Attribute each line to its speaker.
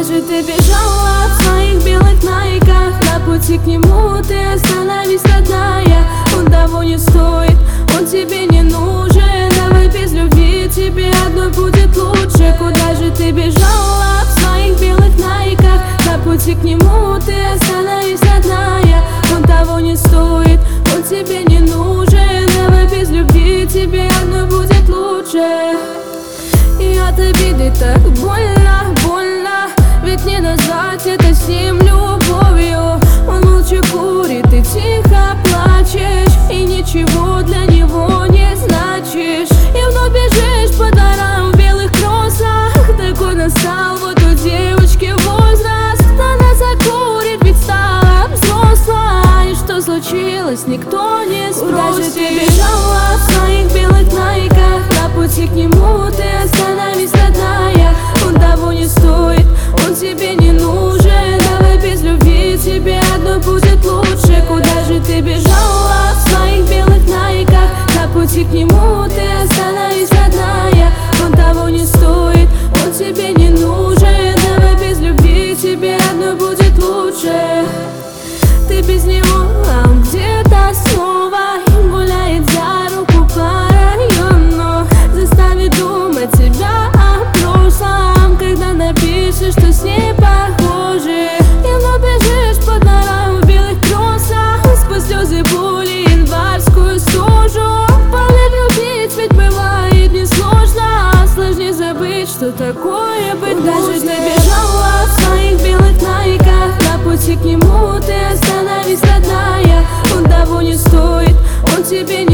Speaker 1: Куда же ты бежала в своих белых найках? На пути к нему ты остановись, родная. Он того не стоит, он тебе не нужен. Давай без любви тебе одной будет лучше. Куда же ты бежала в своих белых найках? На пути к нему ты остановись, родная. Он того не стоит, он тебе не нужен. Давай без любви тебе одной будет лучше. И от обиды так больно, больно, ведь не назвать это с ним любовью. Он молча курит и тихо плачешь, и ничего для него не значишь. И вновь бежишь по дворам в белых кроссах. Такой настал вот у девочки возраст. Она закурит, ведь стала взрослой. Что случилось, никто не спросит. Куда же ты бежала в своих белых найках? На пути к нему ты остановись, родная. Он того не стоит, он тебе не нужен. Давай без любви тебе одной будет лучше. Куда же ты бежала в своих белых найках? На пути к нему ты остановись, родная. Он того не стоит, он тебе не нужен. Давай без любви тебе одной будет лучше. Ты без него, а он где-то снова гуляет за руку по району. Заставит думать тебя о прошлом, когда напишешь, что с ней похожи. И вновь бежишь по дворам в белых кроссах, сквозь слезы, боли, январскую стужу. Поверь, любить ведь бывает несложно. Сложнее забыть, что такое быть нужно. Куда же ты бежала в своих белых найках? На пути к нему ты остановись, родная. Он того не стоит, он тебе не